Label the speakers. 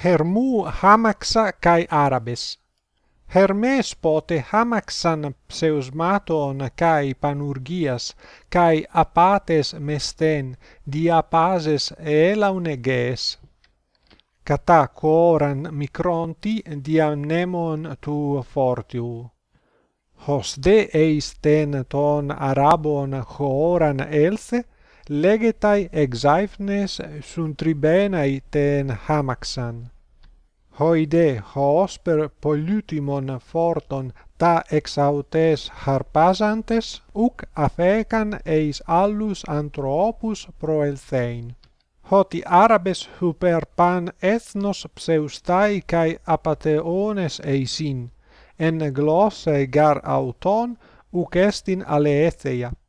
Speaker 1: Hermu hamaxa kai Arabes. Hermes pote hamaxan pseusmaton kai Panurgias kai Apates mesten diapases elauneges. Kata koran Micronti diamnemon tu fortiu. Hos de eisten ton Arabon horan elthe, legetai exaifnes sunt tribenai ten hamaxan. Hoide hosper pollutimon forton ta exautes harpasantes, uc afecan eis allus anthropus proelthein. Hoti Arabes huper pan ethnos pseustai kai apateones eisin, en glossae gar auton uc estin aletheia.